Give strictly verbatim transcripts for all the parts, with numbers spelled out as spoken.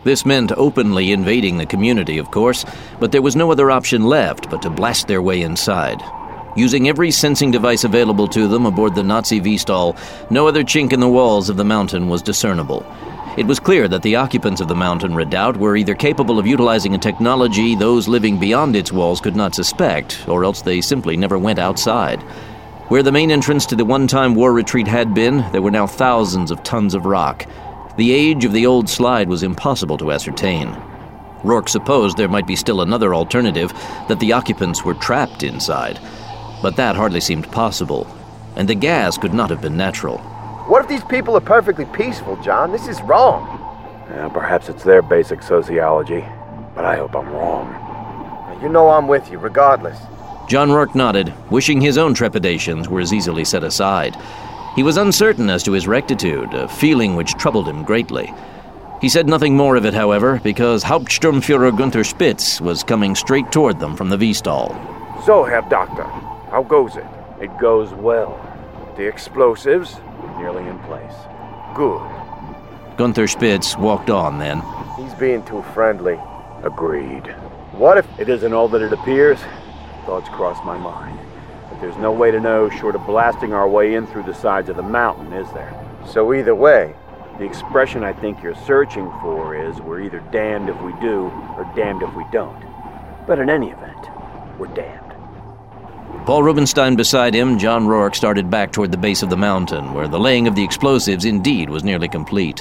This meant openly invading the community, of course, but there was no other option left but to blast their way inside. Using every sensing device available to them aboard the Nazi V-Stahl, no other chink in the walls of the mountain was discernible. It was clear that the occupants of the mountain redoubt were either capable of utilizing a technology those living beyond its walls could not suspect, or else they simply never went outside. Where the main entrance to the one-time war retreat had been, there were now thousands of tons of rock. The age of the old slide was impossible to ascertain. Rourke supposed there might be still another alternative, that the occupants were trapped inside. But that hardly seemed possible, and the gas could not have been natural. What if these people are perfectly peaceful, John? This is wrong. Yeah, perhaps it's their basic sociology, but I hope I'm wrong. You know I'm with you, regardless. John Rourke nodded, wishing his own trepidations were as easily set aside. He was uncertain as to his rectitude, a feeling which troubled him greatly. He said nothing more of it, however, because Hauptsturmführer Gunther Spitz was coming straight toward them from the V-Stahl. So, Herr Doctor, how goes it? It goes well. The explosives? Nearly in place. Good. Gunther Spitz walked on then. He's being too friendly. Agreed. What if... It isn't all that it appears? Thoughts cross my mind. But there's no way to know short of blasting our way in through the sides of the mountain, is there? So either way... The expression I think you're searching for is, we're either damned if we do, or damned if we don't. But in any event, we're damned. Paul Rubenstein beside him, John Rourke started back toward the base of the mountain, where the laying of the explosives indeed was nearly complete.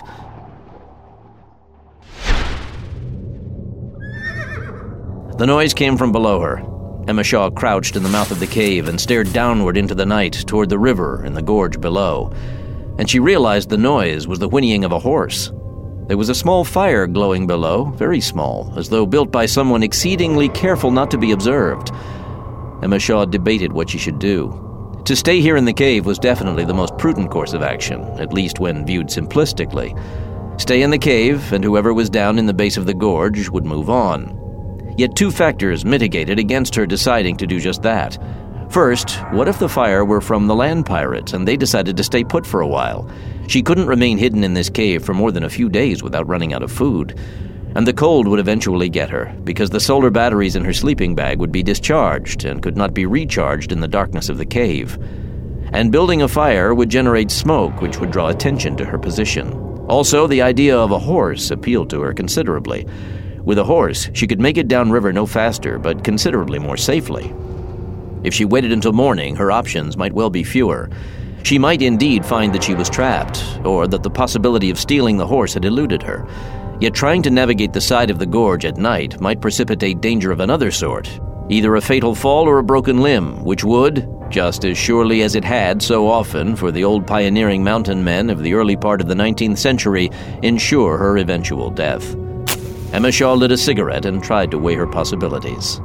The noise came from below her. Emma Shaw crouched in the mouth of the cave and stared downward into the night toward the river and the gorge below. And she realized the noise was the whinnying of a horse. There was a small fire glowing below, very small, as though built by someone exceedingly careful not to be observed. Emma Shaw debated what she should do. To stay here in the cave was definitely the most prudent course of action, at least when viewed simplistically. Stay in the cave, and whoever was down in the base of the gorge would move on. Yet two factors mitigated against her deciding to do just that. First, what if the fire were from the land pirates and they decided to stay put for a while? She couldn't remain hidden in this cave for more than a few days without running out of food. And the cold would eventually get her, because the solar batteries in her sleeping bag would be discharged and could not be recharged in the darkness of the cave. And building a fire would generate smoke, which would draw attention to her position. Also, the idea of a horse appealed to her considerably. With a horse, she could make it downriver no faster, but considerably more safely. If she waited until morning, her options might well be fewer. She might indeed find that she was trapped, or that the possibility of stealing the horse had eluded her. Yet trying to navigate the side of the gorge at night might precipitate danger of another sort, either a fatal fall or a broken limb, which would, just as surely as it had so often for the old pioneering mountain men of the early part of the nineteenth century, ensure her eventual death. Emma Shaw lit a cigarette and tried to weigh her possibilities.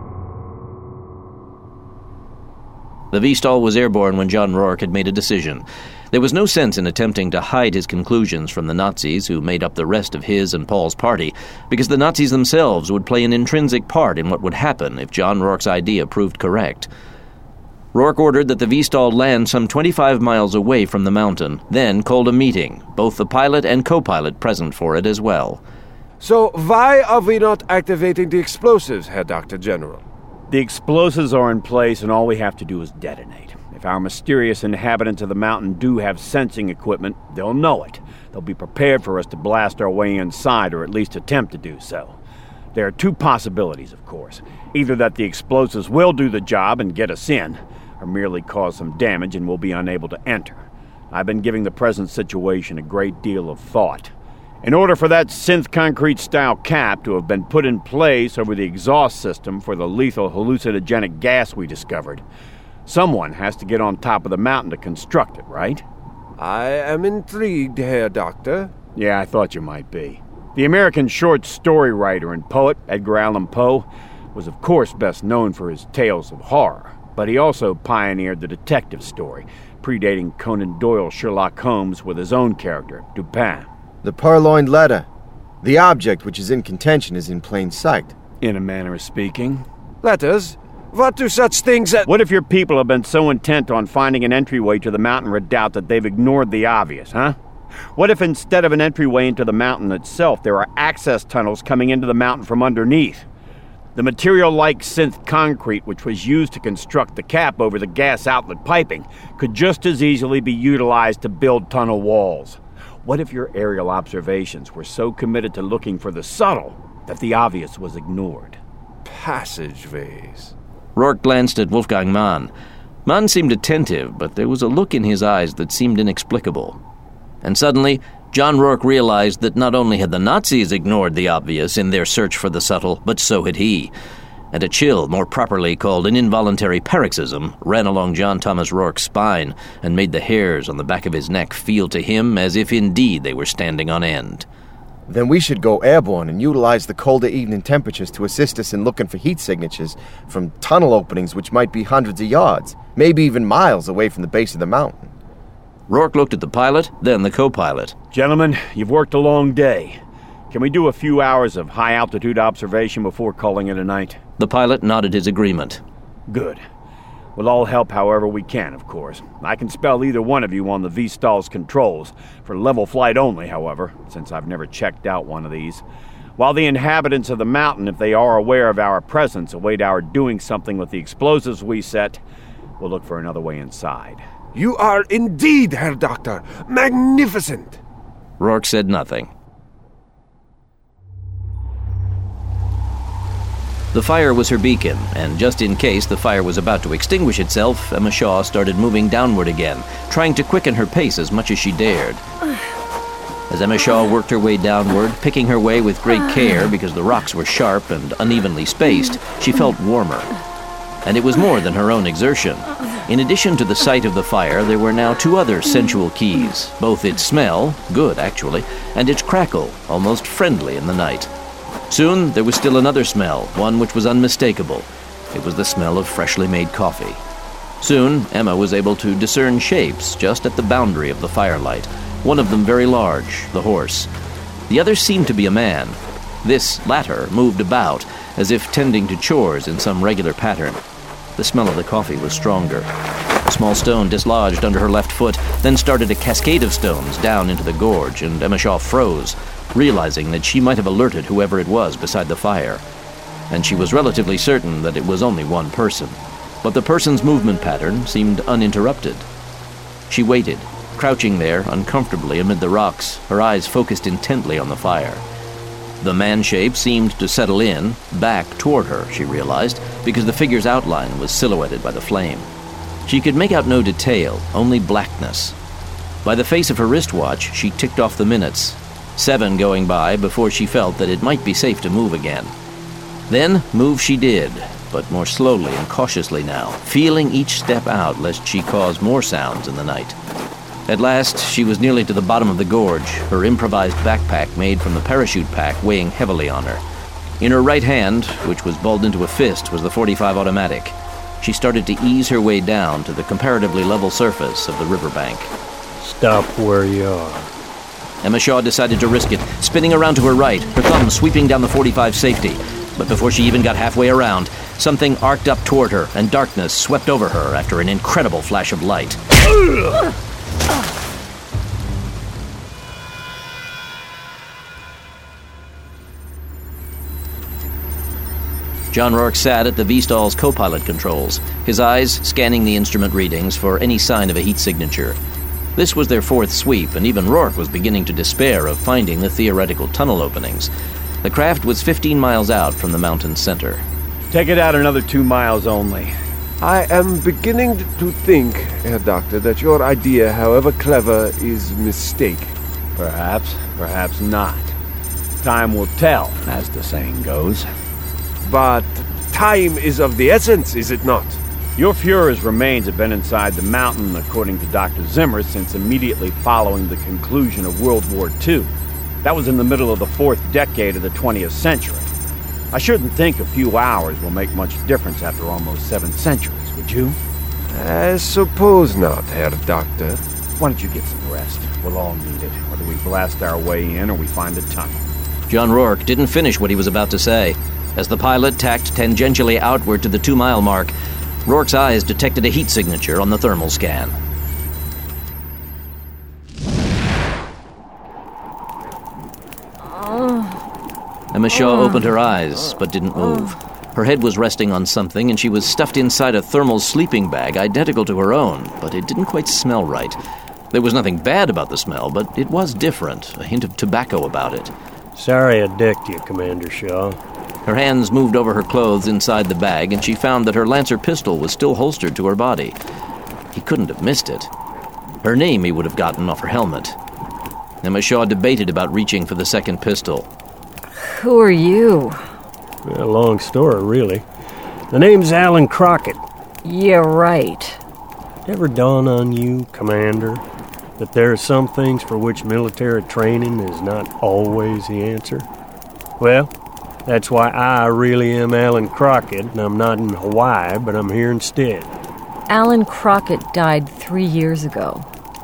The V-Stahl was airborne when John Rourke had made a decision. There was no sense in attempting to hide his conclusions from the Nazis who made up the rest of his and Paul's party, because the Nazis themselves would play an intrinsic part in what would happen if John Rourke's idea proved correct. Rourke ordered that the V-Stahl land some twenty-five miles away from the mountain, then called a meeting, both the pilot and co-pilot present for it as well. So why are we not activating the explosives, Herr Doctor General? The explosives are in place, and all we have to do is detonate. If our mysterious inhabitants of the mountain do have sensing equipment, they'll know it. They'll be prepared for us to blast our way inside, or at least attempt to do so. There are two possibilities, of course. Either that the explosives will do the job and get us in, or merely cause some damage and we'll be unable to enter. I've been giving the present situation a great deal of thought. In order for that synth concrete-style cap to have been put in place over the exhaust system for the lethal hallucinogenic gas we discovered, someone has to get on top of the mountain to construct it, right? I am intrigued, Herr Doctor. Yeah, I thought you might be. The American short story writer and poet, Edgar Allan Poe, was of course best known for his tales of horror, but he also pioneered the detective story, predating Conan Doyle's Sherlock Holmes with his own character, Dupin. The purloined letter. The object which is in contention is in plain sight. In a manner of speaking. Letters? What do such things as... What if your people have been so intent on finding an entryway to the mountain redoubt that they've ignored the obvious, huh? What if instead of an entryway into the mountain itself, there are access tunnels coming into the mountain from underneath? The material like synth concrete, which was used to construct the cap over the gas outlet piping, could just as easily be utilized to build tunnel walls. What if your aerial observations were so committed to looking for the subtle that the obvious was ignored? Passageways. Rourke glanced at Wolfgang Mann. Mann seemed attentive, but there was a look in his eyes that seemed inexplicable. And suddenly, John Rourke realized that not only had the Nazis ignored the obvious in their search for the subtle, but so had he. And a chill, more properly called an involuntary paroxysm, ran along John Thomas Rourke's spine and made the hairs on the back of his neck feel to him as if indeed they were standing on end. Then we should go airborne and utilize the colder evening temperatures to assist us in looking for heat signatures from tunnel openings which might be hundreds of yards, maybe even miles away from the base of the mountain. Rourke looked at the pilot, then the co-pilot. Gentlemen, you've worked a long day. Can we do a few hours of high-altitude observation before calling it a night? The pilot nodded his agreement. Good. We'll all help however we can, of course. I can spell either one of you on the V-Stall's controls. For level flight only, however, since I've never checked out one of these. While the inhabitants of the mountain, if they are aware of our presence, await our doing something with the explosives we set, we'll look for another way inside. You are indeed, Herr Doctor. Magnificent. Rourke said nothing. The fire was her beacon, and just in case the fire was about to extinguish itself, Emma Shaw started moving downward again, trying to quicken her pace as much as she dared. As Emma Shaw worked her way downward, picking her way with great care because the rocks were sharp and unevenly spaced, she felt warmer. And it was more than her own exertion. In addition to the sight of the fire, there were now two other sensual keys, both its smell, good actually, and its crackle, almost friendly in the night. Soon, there was still another smell, one which was unmistakable. It was the smell of freshly made coffee. Soon, Emma was able to discern shapes just at the boundary of the firelight, one of them very large, the horse. The other seemed to be a man. This latter moved about, as if tending to chores in some regular pattern. The smell of the coffee was stronger. A small stone dislodged under her left foot, then started a cascade of stones down into the gorge, and Emma Shaw froze, realizing that she might have alerted whoever it was beside the fire. And she was relatively certain that it was only one person. But the person's movement pattern seemed uninterrupted. She waited, crouching there uncomfortably amid the rocks, her eyes focused intently on the fire. The man shape seemed to settle in, back toward her, she realized, because the figure's outline was silhouetted by the flame. She could make out no detail, only blackness. By the face of her wristwatch, she ticked off the minutes, seven going by before she felt that it might be safe to move again. Then move she did, but more slowly and cautiously now, feeling each step out lest she cause more sounds in the night. At last, she was nearly to the bottom of the gorge, her improvised backpack made from the parachute pack weighing heavily on her. In her right hand, which was balled into a fist, was the forty-five automatic. She started to ease her way down to the comparatively level surface of the riverbank. Stop where you are. Emma Shaw decided to risk it, spinning around to her right, her thumb sweeping down the forty-five safety. But before she even got halfway around, something arced up toward her, and darkness swept over her after an incredible flash of light. John Rourke sat at the V-Stall's co-pilot controls, his eyes scanning the instrument readings for any sign of a heat signature. This was their fourth sweep, and even Rourke was beginning to despair of finding the theoretical tunnel openings. The craft was fifteen miles out from the mountain's center. Take it out another two miles only. I am beginning to think, Herr Doctor, that your idea, however clever, is a mistake. Perhaps, perhaps not. Time will tell, as the saying goes. But time is of the essence, is it not? Your Fuhrer's remains have been inside the mountain, according to Doctor Zimmer, since immediately following the conclusion of World War Two. That was in the middle of the fourth decade of the twentieth century. I shouldn't think a few hours will make much difference after almost seven centuries, would you? I suppose not, Herr Doctor. Why don't you get some rest? We'll all need it, whether we blast our way in or we find a tunnel. John Rourke didn't finish what he was about to say. As the pilot tacked tangentially outward to the two-mile mark, Rourke's eyes detected a heat signature on the thermal scan. Emma Shaw opened her eyes, but didn't move. Her head was resting on something, and she was stuffed inside a thermal sleeping bag identical to her own, but it didn't quite smell right. There was nothing bad about the smell, but it was different, a hint of tobacco about it. Sorry I decked you, Commander Shaw. Her hands moved over her clothes inside the bag, and she found that her Lancer pistol was still holstered to her body. He couldn't have missed it. Her name he would have gotten off her helmet. Emma Shaw debated about reaching for the second pistol. Who are you? A long story, really. The name's Alan Crockett. Yeah, right. Ever dawn on you, Commander, that there are some things for which military training is not always the answer? Well, that's why I really am Alan Crockett, and I'm not in Hawaii, but I'm here instead. Alan Crockett died three years ago.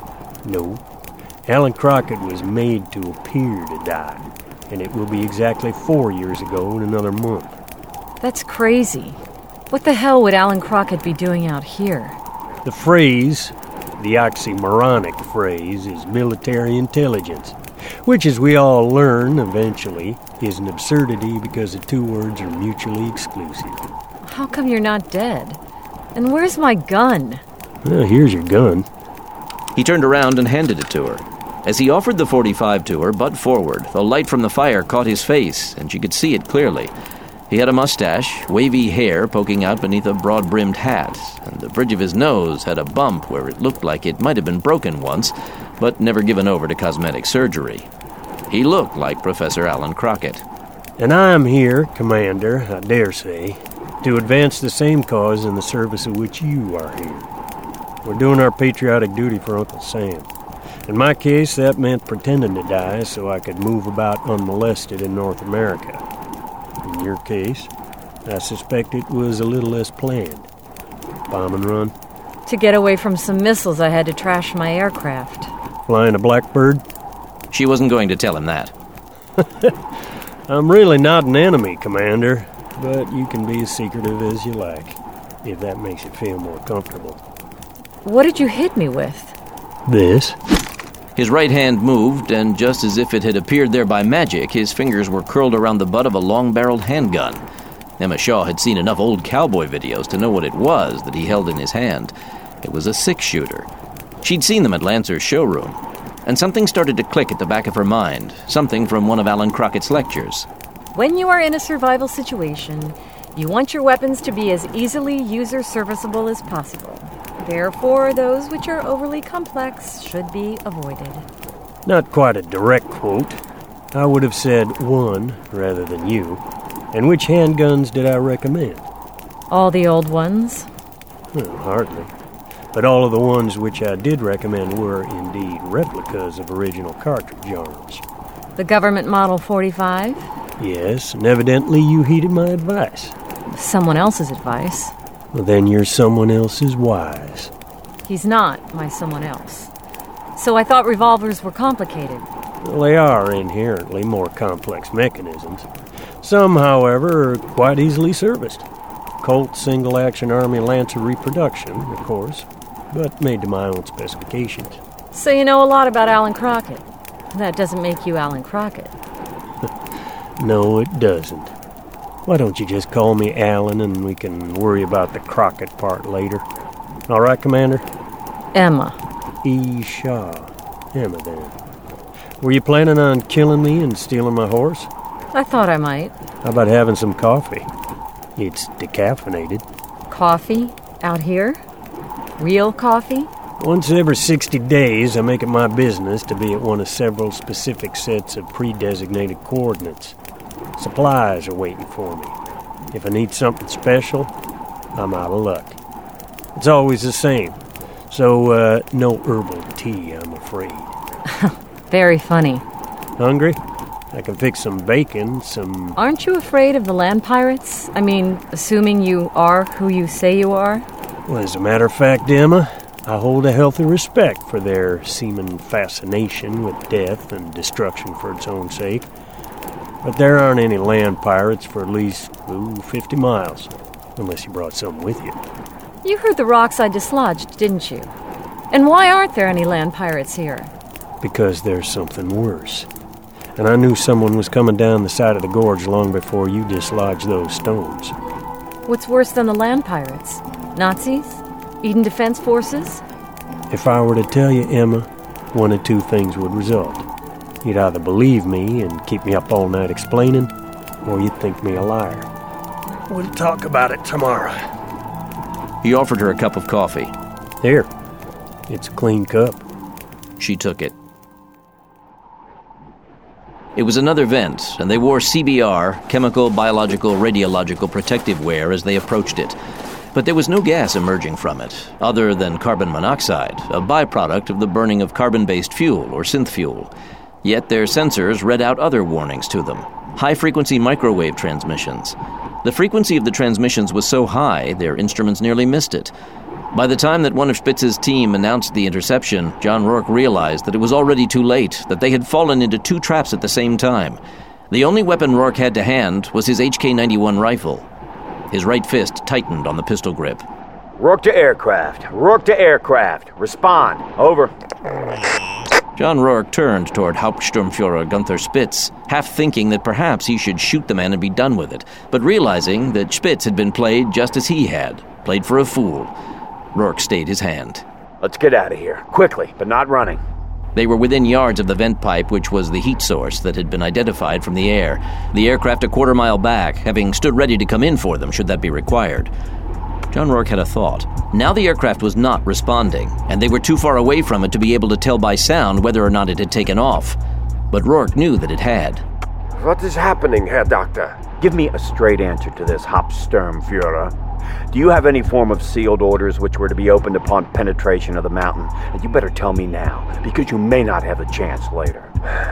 No. Alan Crockett was made to appear to die, and it will be exactly four years ago in another month. That's crazy. What the hell would Alan Crockett be doing out here? The phrase, the oxymoronic phrase, is military intelligence, which, as we all learn eventually, is an absurdity because the two words are mutually exclusive. How come you're not dead? And where's my gun? Well, here's your gun. He turned around and handed it to her. As he offered the forty-five to her, butt forward, the light from the fire caught his face, and she could see it clearly. He had a mustache, wavy hair poking out beneath a broad-brimmed hat, and the bridge of his nose had a bump where it looked like it might have been broken once, but never given over to cosmetic surgery. He looked like Professor Alan Crockett. And I am here, Commander, I dare say, to advance the same cause in the service of which you are here. We're doing our patriotic duty for Uncle Sam. In my case, that meant pretending to die so I could move about unmolested in North America. In your case, I suspect it was a little less planned. Bomb and run? To get away from some missiles, I had to trash my aircraft. Flying a Blackbird? She wasn't going to tell him that. I'm really not an enemy, Commander, but you can be as secretive as you like, if that makes you feel more comfortable. What did you hit me with? This? His right hand moved, and just as if it had appeared there by magic, his fingers were curled around the butt of a long-barreled handgun. Emma Shaw had seen enough old cowboy videos to know what it was that he held in his hand. It was a six-shooter. She'd seen them at Lancer's showroom, and something started to click at the back of her mind, something from one of Alan Crockett's lectures. When you are in a survival situation, you want your weapons to be as easily user-serviceable as possible. Therefore, those which are overly complex should be avoided. Not quite a direct quote. I would have said one rather than you. And which handguns did I recommend? All the old ones? Well, hardly. But all of the ones which I did recommend were indeed replicas of original cartridge arms. The government Model forty-five? Yes, and evidently you heeded my advice. Someone else's advice. Well, then you're someone else's wise. He's not my someone else. So I thought revolvers were complicated. Well, they are inherently more complex mechanisms. Some, however, are quite easily serviced. Colt single-action Army Lancer reproduction, of course, but made to my own specifications. So you know a lot about Alan Crockett. That doesn't make you Alan Crockett. No, it doesn't. Why don't you just call me Alan and we can worry about the Crockett part later? All right, Commander? Emma. E. Shaw. Emma, then. Were you planning on killing me and stealing my horse? I thought I might. How about having some coffee? It's decaffeinated. Coffee? Out here? Real coffee? Once every sixty days, I make it my business to be at one of several specific sets of pre-designated coordinates. Supplies are waiting for me. If I need something special, I'm out of luck. It's always the same. So, uh, no herbal tea, I'm afraid. Very funny. Hungry? I can fix some bacon, some... Aren't you afraid of the land pirates? I mean, assuming you are who you say you are? Well, as a matter of fact, Emma, I hold a healthy respect for their seeming fascination with death and destruction for its own sake. But there aren't any land pirates for at least, ooh, fifty miles, unless you brought something with you. You heard the rocks I dislodged, didn't you? And why aren't there any land pirates here? Because there's something worse. and I knew someone was coming down the side of the gorge long before you dislodged those stones. What's worse than the land pirates? Nazis? Eden Defense Forces? If I were to tell you, Emma, one of two things would result. You'd either believe me and keep me up all night explaining, or you'd think me a liar. We'll talk about it tomorrow. He offered her a cup of coffee. Here. It's a clean cup. She took it. It was another vent, and they wore C B R, chemical, biological, radiological protective wear, as they approached it. But there was no gas emerging from it, other than carbon monoxide, a byproduct of the burning of carbon-based fuel or synth fuel. Yet their sensors read out other warnings to them. High-frequency microwave transmissions. The frequency of the transmissions was so high, their instruments nearly missed it. By the time that one of Spitz's team announced the interception, John Rourke realized that it was already too late, that they had fallen into two traps at the same time. The only weapon Rourke had to hand was his H K ninety-one rifle. His right fist tightened on the pistol grip. Rourke to aircraft. Rourke to aircraft. Respond. Over. John Rourke turned toward Hauptsturmführer Gunther Spitz, half thinking that perhaps he should shoot the man and be done with it, but realizing that Spitz had been played just as he had, played for a fool. Rourke stayed his hand. Let's get out of here. Quickly, but not running. They were within yards of the vent pipe, which was the heat source that had been identified from the air, the aircraft a quarter mile back, having stood ready to come in for them should that be required. John Rourke had a thought. Now the aircraft was not responding, and they were too far away from it to be able to tell by sound whether or not it had taken off. But Rourke knew that it had. What is happening, Herr Doctor? Give me a straight answer to this, Hauptsturmführer. Do you have any form of sealed orders which were to be opened upon penetration of the mountain? And you better tell me now, because you may not have a chance later.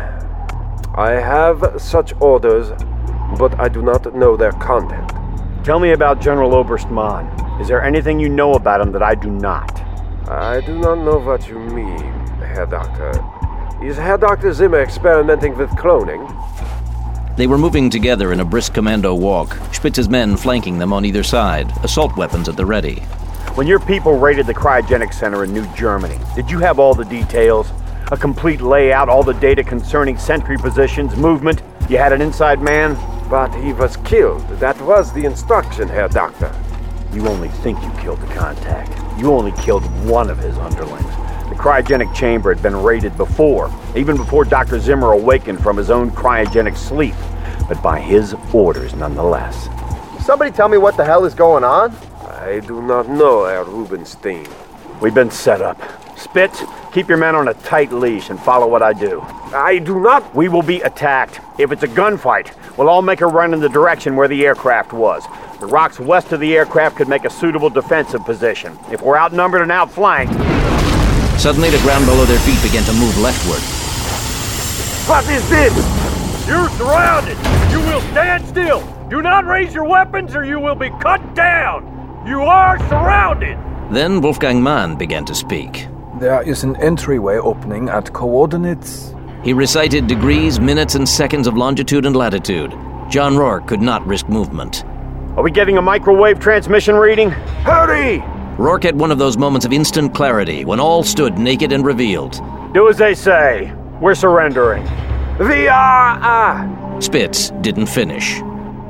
I have such orders, but I do not know their content. Tell me about General Oberst Mann. Is there anything you know about him that I do not? I do not know what you mean, Herr Doctor. Is Herr Doctor Zimmer experimenting with cloning? They were moving together in a brisk commando walk, Spitz's men flanking them on either side, assault weapons at the ready. When your people raided the cryogenic center in New Germany, did you have all the details? A complete layout, all the data concerning sentry positions, movement? You had an inside man? But he was killed. That was the instruction, Herr Doctor. You only think you killed the contact. You only killed one of his underlings. The cryogenic chamber had been raided before, even before Doctor Zimmer awakened from his own cryogenic sleep, but by his orders nonetheless. Somebody tell me what the hell is going on? I do not know, Herr Rubenstein. We've been set up. Spitz, keep your men on a tight leash and follow what I do. I do not... We will be attacked. If it's a gunfight, we'll all make a run in the direction where the aircraft was. The rocks west of the aircraft could make a suitable defensive position. If we're outnumbered and outflanked... Suddenly, the ground below their feet began to move leftward. What is this? You're surrounded! You will stand still! Do not raise your weapons or you will be cut down! You are surrounded! Then Wolfgang Mann began to speak. There is an entryway opening at coordinates... He recited degrees, minutes, and seconds of longitude and latitude. John Rourke could not risk movement. Are we getting a microwave transmission reading? Hurry! Rourke had one of those moments of instant clarity when all stood naked and revealed. Do as they say. We're surrendering. We are... Uh... Spitz didn't finish.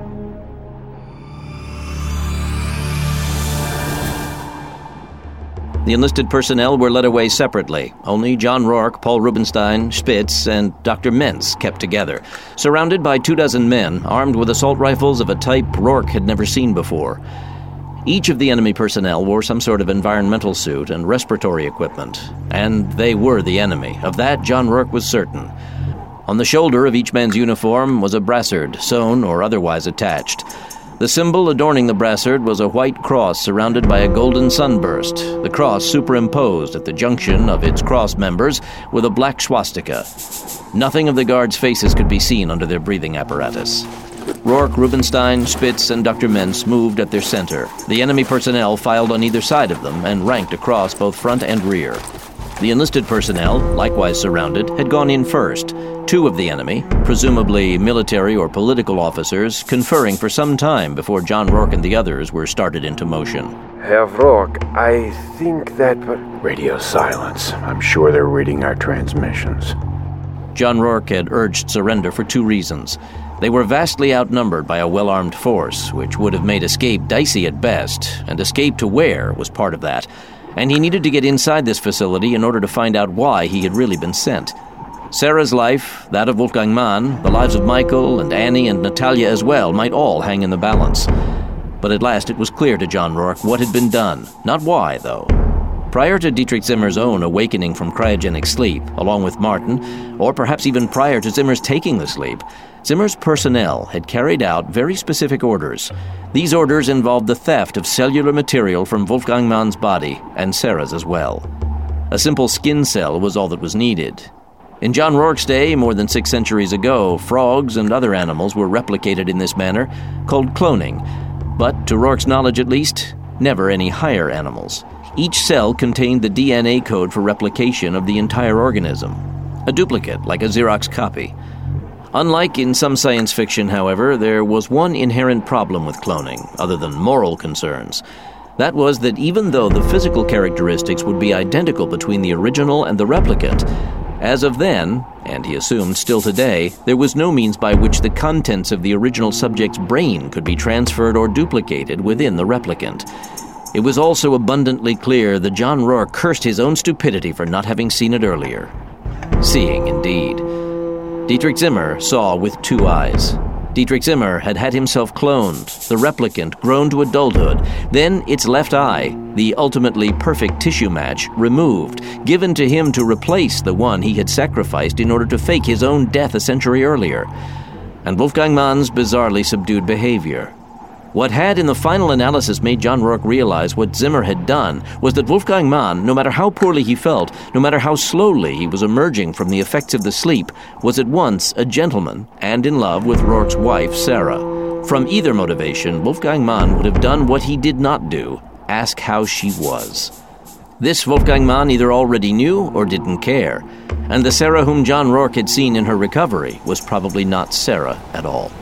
The enlisted personnel were led away separately. Only John Rourke, Paul Rubenstein, Spitz, and Doctor Mentz kept together, surrounded by two dozen men armed with assault rifles of a type Rourke had never seen before. Each of the enemy personnel wore some sort of environmental suit and respiratory equipment, and they were the enemy. Of that, John Rourke was certain. On the shoulder of each man's uniform was a brassard, sewn or otherwise attached. The symbol adorning the brassard was a white cross surrounded by a golden sunburst, the cross superimposed at the junction of its cross members with a black swastika. Nothing of the guards' faces could be seen under their breathing apparatus. Rourke, Rubenstein, Spitz, and Doctor Mentz moved at their center. The enemy personnel filed on either side of them and ranked across both front and rear. The enlisted personnel, likewise surrounded, had gone in first. Two of the enemy, presumably military or political officers, conferring for some time before John Rourke and the others were started into motion. Herr Rourke, I think that... Radio silence. I'm sure they're reading our transmissions. John Rourke had urged surrender for two reasons. They were vastly outnumbered by a well-armed force, which would have made escape dicey at best, and escape to where was part of that. And he needed to get inside this facility in order to find out why he had really been sent. Sarah's life, that of Wolfgang Mann, the lives of Michael and Annie and Natalia as well, might all hang in the balance. But at last it was clear to John Rourke what had been done, not why, though. Prior to Dietrich Zimmer's own awakening from cryogenic sleep, along with Martin, or perhaps even prior to Zimmer's taking the sleep, Zimmer's personnel had carried out very specific orders. These orders involved the theft of cellular material from Wolfgang Mann's body, and Sarah's as well. A simple skin cell was all that was needed. In John Rourke's day, more than six centuries ago, frogs and other animals were replicated in this manner, called cloning. But, to Rourke's knowledge at least, never any higher animals. Each cell contained the D N A code for replication of the entire organism. A duplicate, like a Xerox copy. Unlike in some science fiction, however, there was one inherent problem with cloning, other than moral concerns. That was that even though the physical characteristics would be identical between the original and the replicant, as of then, and he assumed still today, there was no means by which the contents of the original subject's brain could be transferred or duplicated within the replicant. It was also abundantly clear that John Rourke cursed his own stupidity for not having seen it earlier. Seeing, indeed. Dietrich Zimmer saw with two eyes. Dietrich Zimmer had had himself cloned, the replicant grown to adulthood, then its left eye, the ultimately perfect tissue match, removed, given to him to replace the one he had sacrificed in order to fake his own death a century earlier. And Wolfgang Mann's bizarrely subdued behavior. What had, in the final analysis, made John Rourke realize what Zimmer had done was that Wolfgang Mann, no matter how poorly he felt, no matter how slowly he was emerging from the effects of the sleep, was at once a gentleman and in love with Rourke's wife, Sarah. From either motivation, Wolfgang Mann would have done what he did not do, ask how she was. This Wolfgang Mann either already knew or didn't care, and the Sarah whom John Rourke had seen in her recovery was probably not Sarah at all.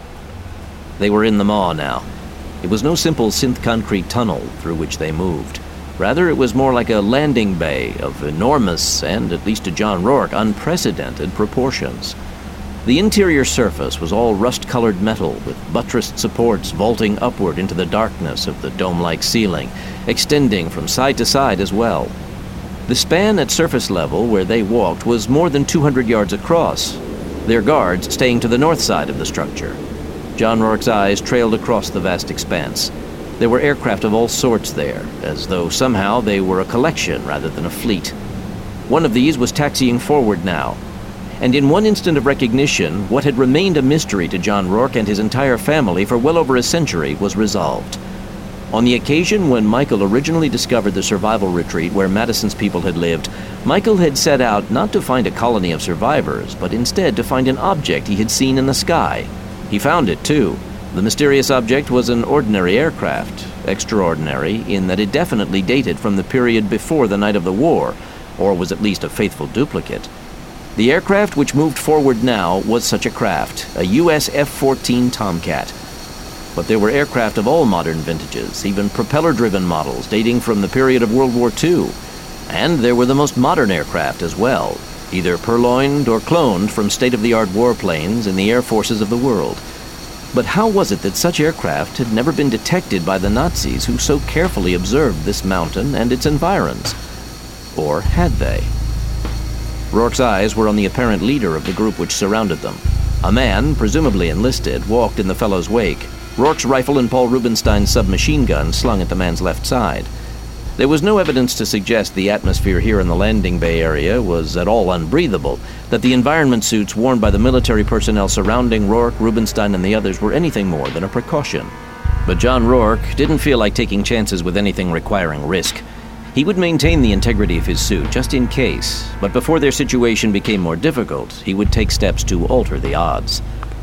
They were in the maw now. It was no simple synth-concrete tunnel through which they moved. Rather, it was more like a landing bay of enormous and, at least to John Rourke, unprecedented proportions. The interior surface was all rust-colored metal with buttressed supports vaulting upward into the darkness of the dome-like ceiling, extending from side to side as well. The span at surface level where they walked was more than two hundred yards across, their guards staying to the north side of the structure. John Rourke's eyes trailed across the vast expanse. There were aircraft of all sorts there, as though somehow they were a collection rather than a fleet. One of these was taxiing forward now, and in one instant of recognition, what had remained a mystery to John Rourke and his entire family for well over a century was resolved. On the occasion when Michael originally discovered the survival retreat where Madison's people had lived, Michael had set out not to find a colony of survivors, but instead to find an object he had seen in the sky. He found it, too. The mysterious object was an ordinary aircraft, extraordinary in that it definitely dated from the period before the night of the war, or was at least a faithful duplicate. The aircraft which moved forward now was such a craft, a U S F fourteen Tomcat. But there were aircraft of all modern vintages, even propeller-driven models dating from the period of World War Two. And there were the most modern aircraft as well, either purloined or cloned from state-of-the-art warplanes in the air forces of the world. But how was it that such aircraft had never been detected by the Nazis who so carefully observed this mountain and its environs? Or had they? Rourke's eyes were on the apparent leader of the group which surrounded them. A man, presumably enlisted, walked in the fellow's wake, Rourke's rifle and Paul Rubenstein's submachine gun slung at the man's left side. There was no evidence to suggest the atmosphere here in the landing bay area was at all unbreathable, that the environment suits worn by the military personnel surrounding Rourke, Rubenstein, and the others were anything more than a precaution. But John Rourke didn't feel like taking chances with anything requiring risk. He would maintain the integrity of his suit just in case, but before their situation became more difficult, he would take steps to alter the odds.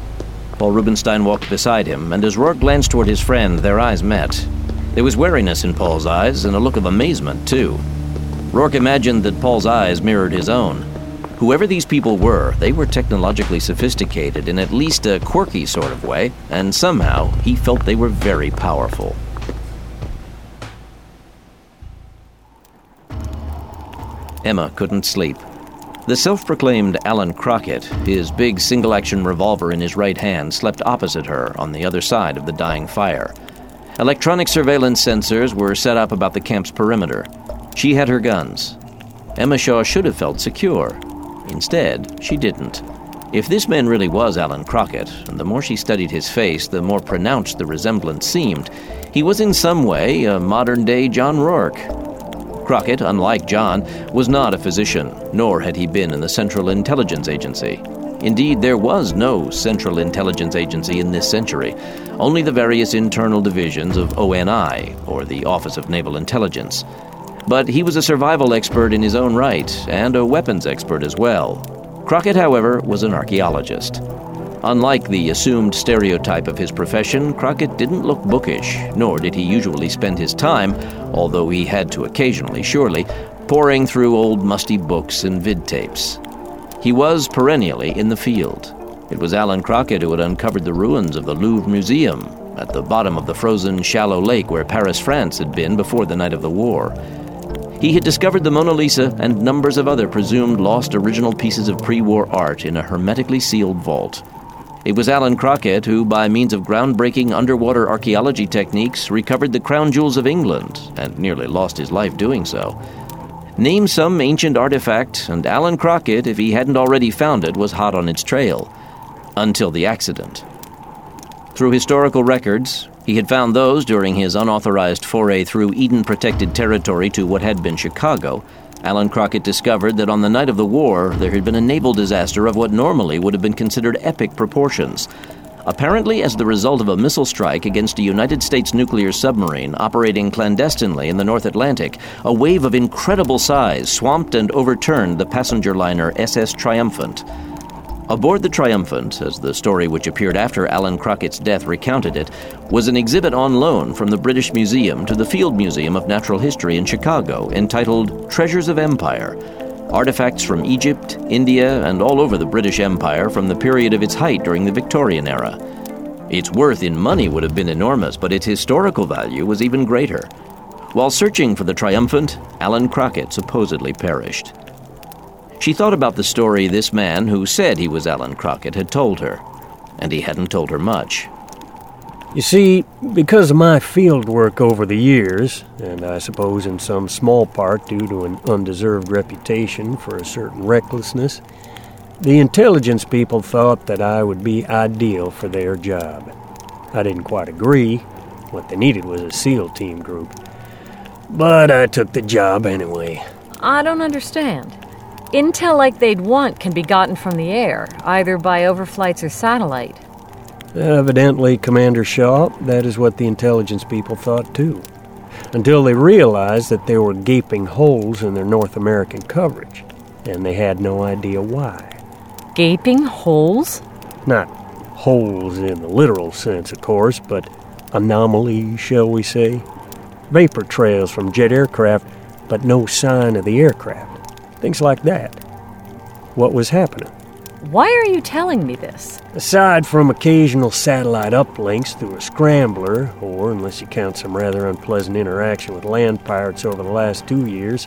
Paul Rubenstein walked beside him, and as Rourke glanced toward his friend, their eyes met. There was wariness in Paul's eyes, and a look of amazement, too. Rourke imagined that Paul's eyes mirrored his own. Whoever these people were, they were technologically sophisticated in at least a quirky sort of way, and somehow he felt they were very powerful. Emma couldn't sleep. The self-proclaimed Alan Crockett, his big single-action revolver in his right hand, slept opposite her on the other side of the dying fire. Electronic surveillance sensors were set up about the camp's perimeter. She had her guns. Emma Shaw should have felt secure. Instead, she didn't. If this man really was Alan Crockett, and the more she studied his face, the more pronounced the resemblance seemed, he was in some way a modern-day John Rourke. Crockett, unlike John, was not a physician, nor had he been in the Central Intelligence Agency. Indeed, there was no Central Intelligence Agency in this century, only the various internal divisions of O N I, or the Office of Naval Intelligence. But he was a survival expert in his own right, and a weapons expert as well. Crockett, however, was an archaeologist. Unlike the assumed stereotype of his profession, Crockett didn't look bookish, nor did he usually spend his time, although he had to occasionally, surely, poring through old musty books and vid-tapes. He was perennially in the field. It was Alan Crockett who had uncovered the ruins of the Louvre Museum at the bottom of the frozen shallow lake where Paris, France had been before the night of the war. He had discovered the Mona Lisa and numbers of other presumed lost original pieces of pre-war art in a hermetically sealed vault. It was Alan Crockett who, by means of groundbreaking underwater archaeology techniques, recovered the crown jewels of England, and nearly lost his life doing so. Name some ancient artifact, and Alan Crockett, if he hadn't already found it, was hot on its trail. Until the accident. Through historical records, he had found those during his unauthorized foray through Eden-protected territory to what had been Chicago. Alan Crockett discovered that on the night of the war, there had been a naval disaster of what normally would have been considered epic proportions. Apparently as the result of a missile strike against a United States nuclear submarine operating clandestinely in the North Atlantic, a wave of incredible size swamped and overturned the passenger liner S S Triumphant. Aboard the Triumphant, as the story which appeared after Alan Crockett's death recounted it, was an exhibit on loan from the British Museum to the Field Museum of Natural History in Chicago entitled Treasures of Empire, artifacts from Egypt, India, and all over the British Empire from the period of its height during the Victorian era. Its worth in money would have been enormous, but its historical value was even greater. While searching for the Triumphant, Alan Crockett supposedly perished. She thought about the story this man who said he was Alan Crockett had told her, and he hadn't told her much. You see, because of my field work over the years, and I suppose in some small part due to an undeserved reputation for a certain recklessness, the intelligence people thought that I would be ideal for their job. I didn't quite agree. What they needed was a SEAL team group. But I took the job anyway. I don't understand. Intel like they'd want can be gotten from the air, either by overflights or satellite. Evidently, Commander Shaw, that is what the intelligence people thought too. Until they realized that there were gaping holes in their North American coverage, and they had no idea why. Gaping holes? Not holes in the literal sense, of course, but anomalies, shall we say. Vapor trails from jet aircraft, but no sign of the aircraft. Things like that. What was happening? Why are you telling me this? Aside from occasional satellite uplinks through a scrambler, or unless you count some rather unpleasant interaction with land pirates over the last two years,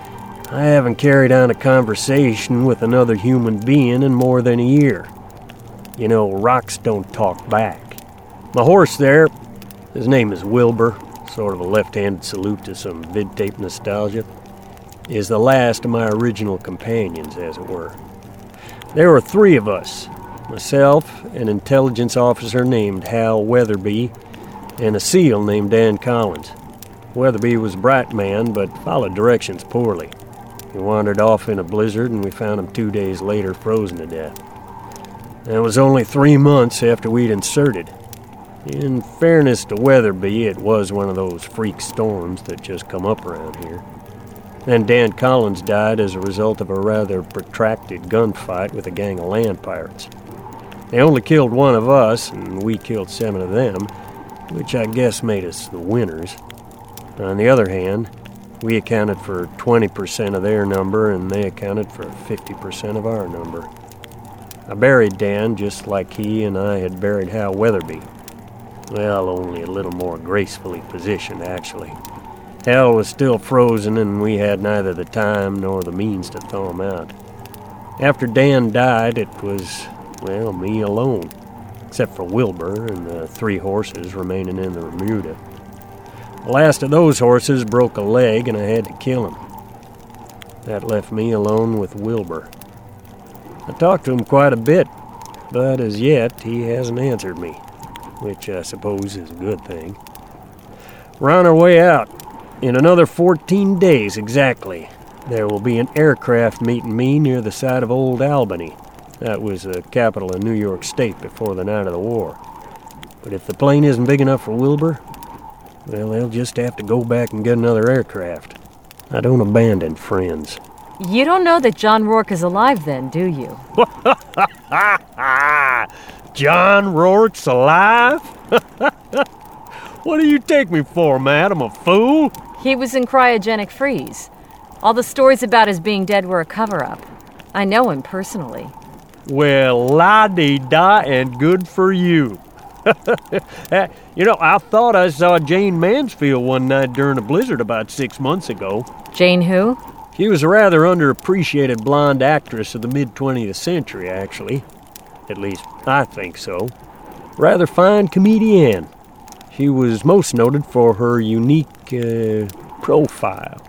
I haven't carried on a conversation with another human being in more than a year. You know, rocks don't talk back. My horse there, his name is Wilbur, sort of a left-handed salute to some vid-tape nostalgia, is the last of my original companions, as it were. There were three of us, myself, an intelligence officer named Hal Weatherby, and a SEAL named Dan Collins. Weatherby was a bright man, but followed directions poorly. He wandered off in a blizzard, and we found him two days later frozen to death. That was only three months after we'd inserted. In fairness to Weatherby, it was one of those freak storms that just come up around here. Then Dan Collins died as a result of a rather protracted gunfight with a gang of land pirates. They only killed one of us, and we killed seven of them, which I guess made us the winners. On the other hand, we accounted for twenty percent of their number, and they accounted for fifty percent of our number. I buried Dan just like he and I had buried Hal Weatherby. Well, only a little more gracefully positioned, actually. Hal was still frozen, and we had neither the time nor the means to thaw him out. After Dan died, it was, well, me alone, except for Wilbur and the three horses remaining in the remuda. The last of those horses broke a leg, and I had to kill him. That left me alone with Wilbur. I talked to him quite a bit, but as yet he hasn't answered me, which I suppose is a good thing. We're on our way out. In another fourteen days exactly, there will be an aircraft meeting me near the site of Old Albany. That was the capital of New York State before the night of the war. But if the plane isn't big enough for Wilbur, well, they'll just have to go back and get another aircraft. I don't abandon friends. You don't know that John Rourke is alive then, do you? John Rourke's alive? What do you take me for, madam? A fool? He was in cryogenic freeze. All the stories about his being dead were a cover-up. I know him personally. Well, la-dee-da, and good for you. You know, I thought I saw Jane Mansfield one night during a blizzard about six months ago. Jane who? She was a rather underappreciated blonde actress of the mid-twentieth century, actually. At least, I think so. Rather fine comedienne. She was most noted for her unique, uh, profile.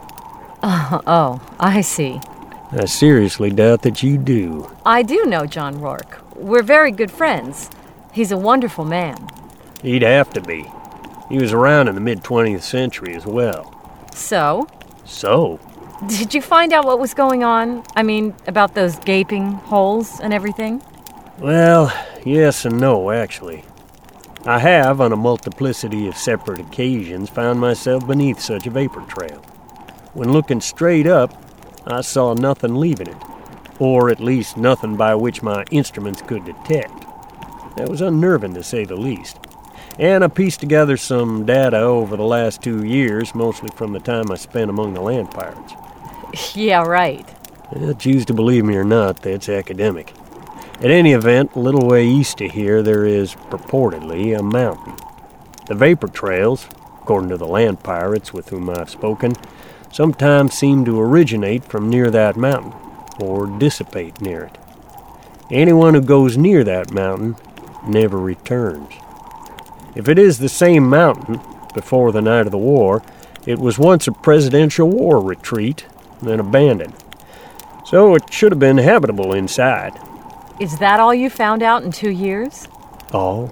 Uh, oh, I see. I seriously doubt that you do. I do know John Rourke. We're very good friends. He's a wonderful man. He'd have to be. He was around in the mid-twentieth century as well. So? So? Did you find out what was going on? I mean, about those gaping holes and everything? Well, yes and no, actually. I have, on a multiplicity of separate occasions, found myself beneath such a vapor trail. When looking straight up, I saw nothing leaving it, or at least nothing by which my instruments could detect. That was unnerving, to say the least. And I pieced together some data over the last two years, mostly from the time I spent among the land pirates. Yeah, right. Well, choose to believe me or not, that's academic. At any event, a little way east of here, there is, purportedly, a mountain. The vapor trails, according to the land pirates with whom I've spoken, sometimes seem to originate from near that mountain, or dissipate near it. Anyone who goes near that mountain never returns. If it is the same mountain, before the night of the war, it was once a presidential war retreat, then abandoned. So it should have been habitable inside. Is that all you found out in two years? All?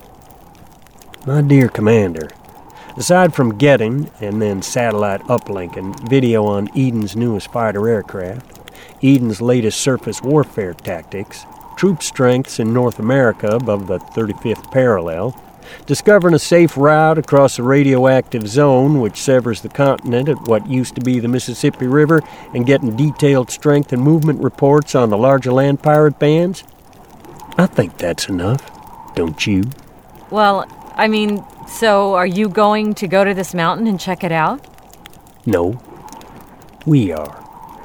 My dear Commander, aside from getting, and then satellite uplinking, video on Eden's newest fighter aircraft, Eden's latest surface warfare tactics, troop strengths in North America above the thirty-fifth parallel, discovering a safe route across the radioactive zone which severs the continent at what used to be the Mississippi River, and getting detailed strength and movement reports on the larger land pirate bands, I think that's enough, don't you? Well, I mean, so are you going to go to this mountain and check it out? No. We are.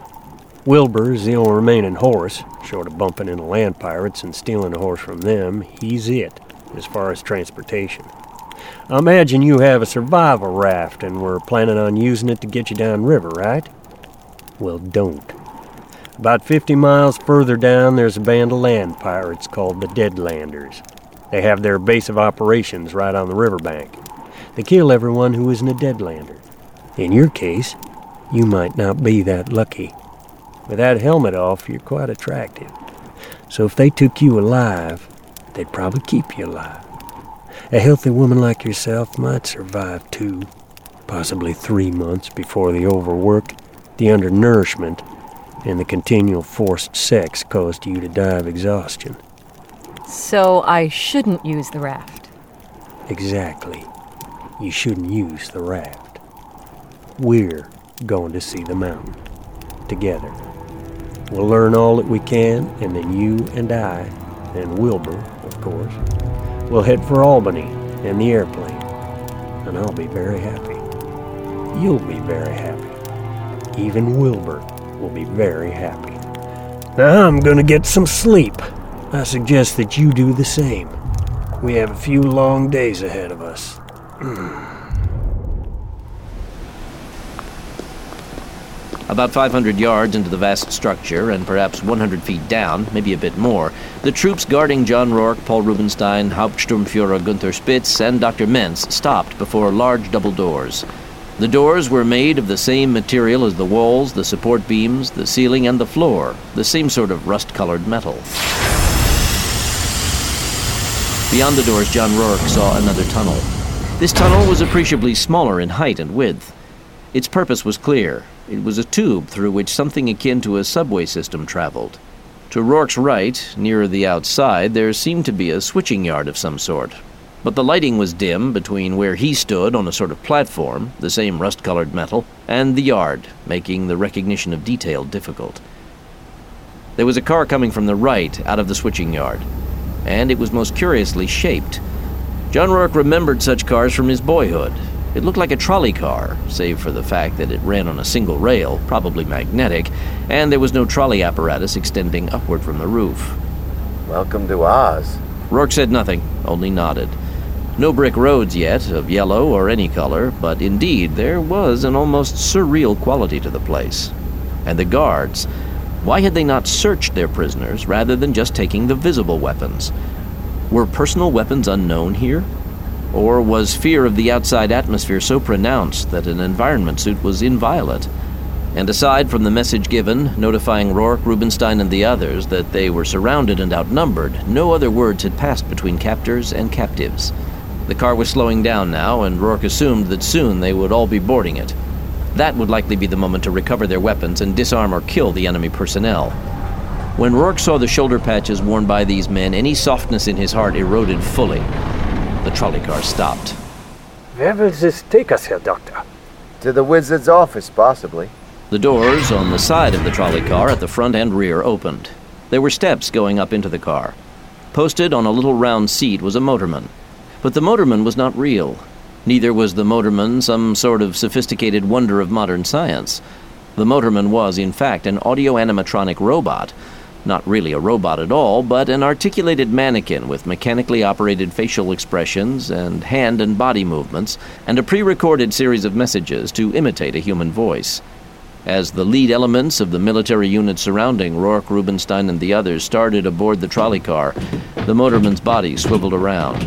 Wilbur is the only remaining horse, short of bumping into land pirates and stealing a horse from them. He's it, as far as transportation. I imagine you have a survival raft and we're planning on using it to get you downriver, right? Well, don't. About fifty miles further down, there's a band of land pirates called the Deadlanders. They have their base of operations right on the riverbank. They kill everyone who isn't a Deadlander. In your case, you might not be that lucky. With that helmet off, you're quite attractive. So if they took you alive, they'd probably keep you alive. A healthy woman like yourself might survive two, possibly three months before the overwork, the undernourishment, and the continual forced sex caused you to die of exhaustion. So I shouldn't use the raft. Exactly. You shouldn't use the raft. We're going to see the mountain. Together. We'll learn all that we can, and then you and I, and Wilbur, of course, will head for Albany and the airplane. And I'll be very happy. You'll be very happy. Even Wilbur will be very happy. Now I'm gonna get some sleep. I suggest that you do the same. We have a few long days ahead of us. About five hundred yards into the vast structure, and perhaps one hundred feet down, maybe a bit more, the troops guarding John Rourke, Paul Rubinstein, Hauptsturmführer Gunther Spitz, and Doctor Mentz stopped before large double doors. The doors were made of the same material as the walls, the support beams, the ceiling, and the floor, the same sort of rust-colored metal. Beyond the doors, John Rourke saw another tunnel. This tunnel was appreciably smaller in height and width. Its purpose was clear. It was a tube through which something akin to a subway system traveled. To Rourke's right, nearer the outside, there seemed to be a switching yard of some sort. But the lighting was dim between where he stood on a sort of platform, the same rust-colored metal, and the yard, making the recognition of detail difficult. There was a car coming from the right, out of the switching yard, and it was most curiously shaped. John Rourke remembered such cars from his boyhood. It looked like a trolley car, save for the fact that it ran on a single rail, probably magnetic, and there was no trolley apparatus extending upward from the roof. Welcome to Oz. Rourke said nothing, only nodded. No brick roads yet, of yellow or any color, but indeed there was an almost surreal quality to the place. And the guards, why had they not searched their prisoners rather than just taking the visible weapons? Were personal weapons unknown here? Or was fear of the outside atmosphere so pronounced that an environment suit was inviolate? And aside from the message given, notifying Rourke, Rubinstein, and the others that they were surrounded and outnumbered, no other words had passed between captors and captives. The car was slowing down now, and Rourke assumed that soon they would all be boarding it. That would likely be the moment to recover their weapons and disarm or kill the enemy personnel. When Rourke saw the shoulder patches worn by these men, any softness in his heart eroded fully. The trolley car stopped. Where will this take us, Herr Doctor? To the wizard's office, possibly. The doors on the side of the trolley car at the front and rear opened. There were steps going up into the car. Posted on a little round seat was a motorman. But the motorman was not real. Neither was the motorman some sort of sophisticated wonder of modern science. The motorman was, in fact, an audio-animatronic robot. Not really a robot at all, but an articulated mannequin with mechanically operated facial expressions and hand and body movements, and a pre-recorded series of messages to imitate a human voice. As the lead elements of the military unit surrounding Rourke, Rubinstein, and the others started aboard the trolley car, the motorman's body swiveled around.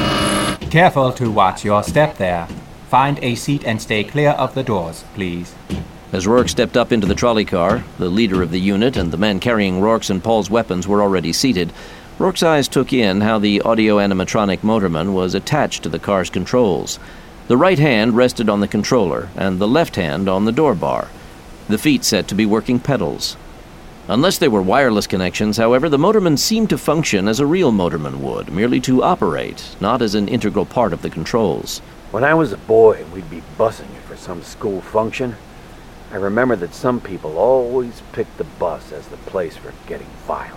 Careful to watch your step there. Find a seat and stay clear of the doors, please. As Rourke stepped up into the trolley car, the leader of the unit and the men carrying Rourke's and Paul's weapons were already seated. Rourke's eyes took in how the audio-animatronic motorman was attached to the car's controls. The right hand rested on the controller, and the left hand on the door bar. The feet set to be working pedals. Unless they were wireless connections, however, the motorman seemed to function as a real motorman would, merely to operate, not as an integral part of the controls. When I was a boy and we'd be bussing it for some school function, I remember that some people always picked the bus as the place for getting violent.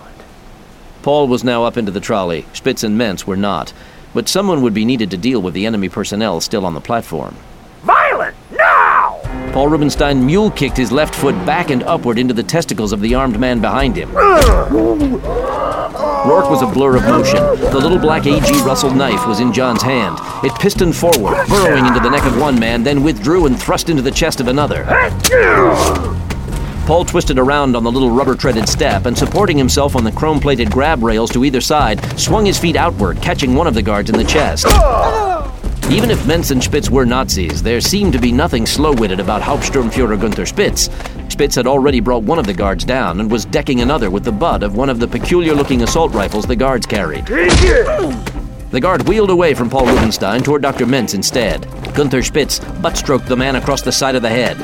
Paul was now up into the trolley. Spitz and Mentz were not. But someone would be needed to deal with the enemy personnel still on the platform. Violent! Now! Paul Rubinstein mule-kicked his left foot back and upward into the testicles of the armed man behind him. Rourke was a blur of motion. The little black A G Russell knife was in John's hand. It pistoned forward, burrowing into the neck of one man, then withdrew and thrust into the chest of another. Paul twisted around on the little rubber-treaded step and, supporting himself on the chrome-plated grab rails to either side, swung his feet outward, catching one of the guards in the chest. Even if Mentz and Spitz were Nazis, there seemed to be nothing slow-witted about Hauptsturmführer Gunther Spitz. Spitz had already brought one of the guards down and was decking another with the butt of one of the peculiar-looking assault rifles the guards carried. The guard wheeled away from Paul Rubinstein toward Doctor Mentz instead. Gunther Spitz butt-stroked the man across the side of the head.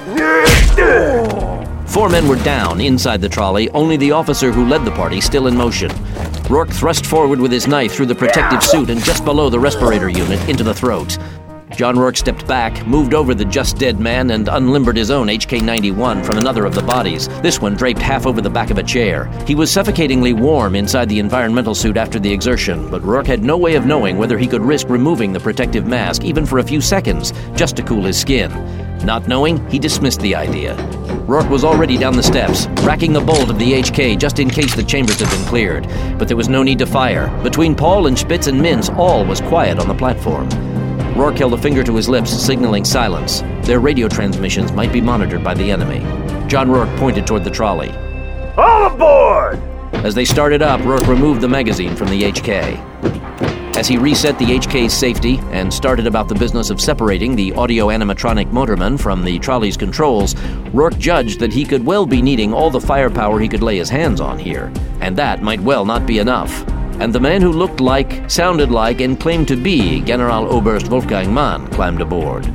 Four men were down inside the trolley, only the officer who led the party still in motion. Rourke thrust forward with his knife through the protective suit and just below the respirator unit into the throat. John Rourke stepped back, moved over the just-dead man, and unlimbered his own H K ninety-one from another of the bodies, this one draped half over the back of a chair. He was suffocatingly warm inside the environmental suit after the exertion, but Rourke had no way of knowing whether he could risk removing the protective mask, even for a few seconds, just to cool his skin. Not knowing, he dismissed the idea. Rourke was already down the steps, racking the bolt of the H K just in case the chambers had been cleared. But there was no need to fire. Between Paul and Spitz and Mentz, all was quiet on the platform. Rourke held a finger to his lips, signaling silence. Their radio transmissions might be monitored by the enemy. John Rourke pointed toward the trolley. All aboard! As they started up, Rourke removed the magazine from the H K. As he reset the H K's safety and started about the business of separating the audio-animatronic motorman from the trolley's controls, Rourke judged that he could well be needing all the firepower he could lay his hands on here, and that might well not be enough. And the man who looked like, sounded like, and claimed to be Generaloberst Wolfgang Mann climbed aboard.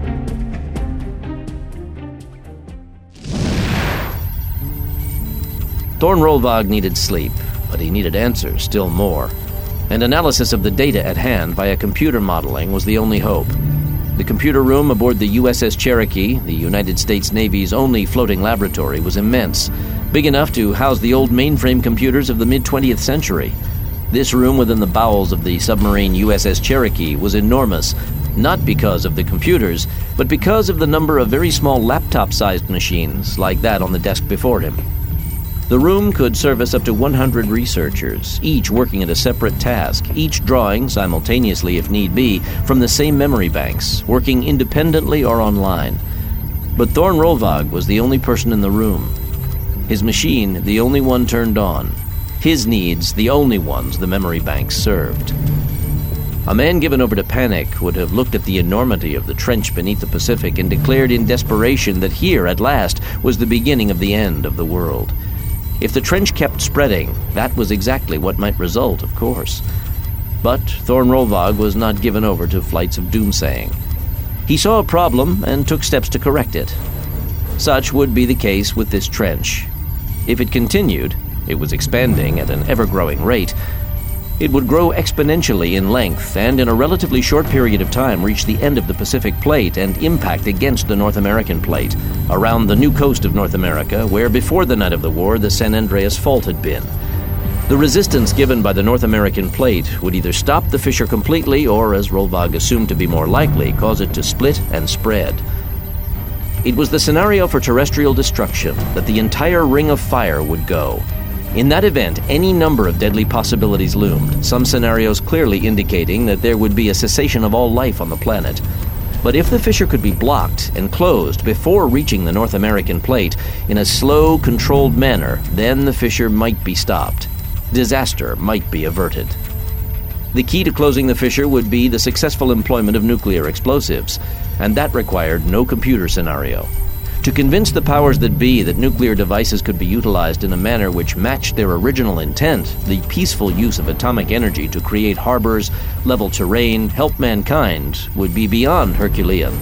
Thorn Rolvag needed sleep, but he needed answers still more. And analysis of the data at hand via computer modeling was the only hope. The computer room aboard the U S S Cherokee, the United States Navy's only floating laboratory, was immense, big enough to house the old mainframe computers of the mid-twentieth century. This room within the bowels of the submarine U S S Cherokee was enormous, not because of the computers, but because of the number of very small laptop-sized machines like that on the desk before him. The room could service up to one hundred researchers, each working at a separate task, each drawing, simultaneously if need be, from the same memory banks, working independently or online. But Thorn Rolvag was the only person in the room. His machine, the only one turned on. His needs, the only ones the memory banks served. A man given over to panic would have looked at the enormity of the trench beneath the Pacific and declared in desperation that here, at last, was the beginning of the end of the world. If the trench kept spreading, that was exactly what might result, of course. But Thorn Rolvag was not given over to flights of doomsaying. He saw a problem and took steps to correct it. Such would be the case with this trench. If it continued, it was expanding at an ever-growing rate. It would grow exponentially in length and in a relatively short period of time reach the end of the Pacific Plate and impact against the North American Plate, around the new coast of North America, where before the night of the war the San Andreas Fault had been. The resistance given by the North American Plate would either stop the fissure completely or, as Rolvag assumed to be more likely, cause it to split and spread. It was the scenario for terrestrial destruction that the entire ring of fire would go. In that event, any number of deadly possibilities loomed, some scenarios clearly indicating that there would be a cessation of all life on the planet. But if the fissure could be blocked and closed before reaching the North American Plate in a slow, controlled manner, then the fissure might be stopped. Disaster might be averted. The key to closing the fissure would be the successful employment of nuclear explosives, and that required no computer scenario. To convince the powers that be that nuclear devices could be utilized in a manner which matched their original intent, the peaceful use of atomic energy to create harbors, level terrain, help mankind, would be beyond Herculean.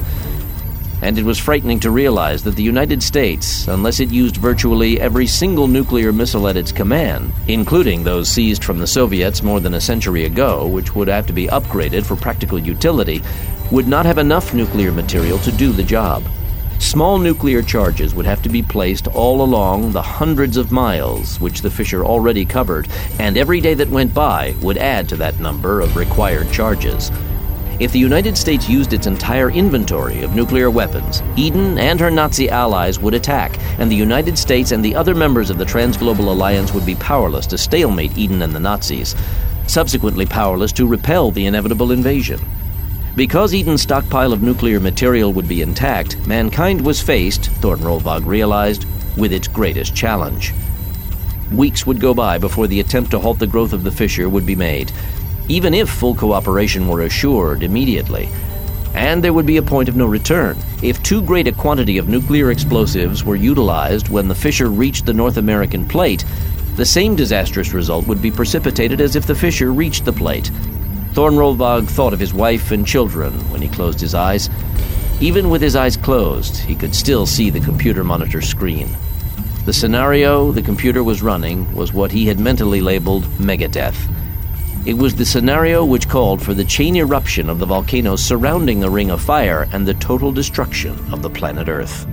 And it was frightening to realize that the United States, unless it used virtually every single nuclear missile at its command, including those seized from the Soviets more than a century ago, which would have to be upgraded for practical utility, would not have enough nuclear material to do the job. Small nuclear charges would have to be placed all along the hundreds of miles which the fissure already covered, and every day that went by would add to that number of required charges. If the United States used its entire inventory of nuclear weapons, Eden and her Nazi allies would attack, and the United States and the other members of the Transglobal Alliance would be powerless to stalemate Eden and the Nazis, subsequently powerless to repel the inevitable invasion. Because Eden's stockpile of nuclear material would be intact, mankind was faced, Thorn Rolvag realized, with its greatest challenge. Weeks would go by before the attempt to halt the growth of the fissure would be made, even if full cooperation were assured immediately. And there would be a point of no return. If too great a quantity of nuclear explosives were utilized when the fissure reached the North American Plate, the same disastrous result would be precipitated as if the fissure reached the plate. Thorn Rolvag thought of his wife and children when he closed his eyes. Even with his eyes closed, he could still see the computer monitor screen. The scenario the computer was running was what he had mentally labeled Megadeath. It was the scenario which called for the chain eruption of the volcanoes surrounding the Ring of Fire and the total destruction of the planet Earth.